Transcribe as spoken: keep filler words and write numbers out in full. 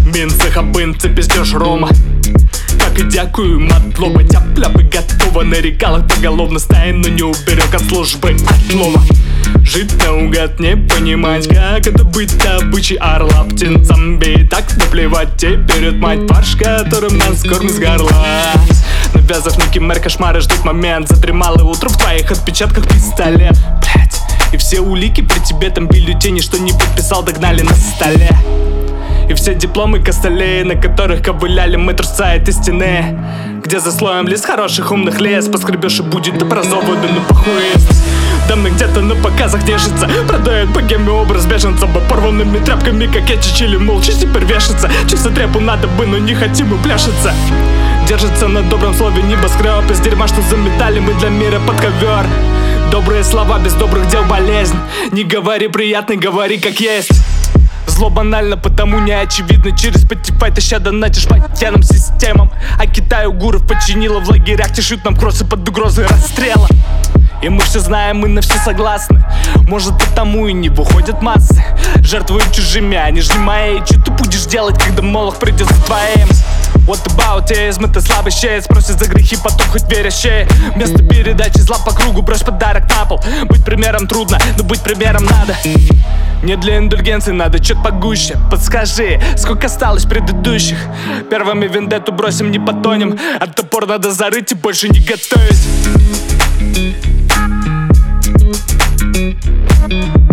Мінце, хабинце, піздєш рома. Так и дякую, матлоба, тяп-ляпы готова. На регалах поголовно стая, но не уберег от службы отлова. Жить наугад, не понимать, как это быть добычей орла птенцам. И так наплевать теперь от мать фарш, которым нас кормит с горла. Навязав некий мэр, кошмары ждут момент. Задремалое утро в твоих отпечатках пистолет. Блять, и все улики при тебе, там бюллетени, что не подписал, догнали на столе. И все дипломы костылей, на которых ковыляли мы трусца этой стены. Где за слоем лист хороших умных лес, поскребешь и будет образованный, ну похуй есть. Дамы где-то на показах держится, продает богемный образ беженца. Порванными тряпками, как я чичили, молча теперь вешаться. Чисто тряпу надо бы, но не хотим и пляшется. Держится на добром слове небоскреб. Из дерьма, что заметали мы для мира под ковер. Добрые слова, без добрых дел болезнь. Не говори приятно, говори как есть. Зло банально, потому не очевидно. Через Spotify таща донатишь военным системам. А Китай угуров подчинила, в лагерях тишут нам кроссы под угрозой расстрела. И мы все знаем, мы на все согласны. Может потому и не выходят массы. Жертвуют чужими, они же не мои. Че ты будешь делать, когда молох придет за твоим? What about is, мы-то слабый щей. Спросят за грехи, потом хоть верящие. Вместо передачи зла по кругу брось подарок на пол. Быть примером трудно, но быть примером надо. Не для индульгенции надо чё-то погуще. Подскажи, сколько осталось предыдущих? Первыми вендетту бросим, не потонем. А топор надо зарыть и больше не готовить.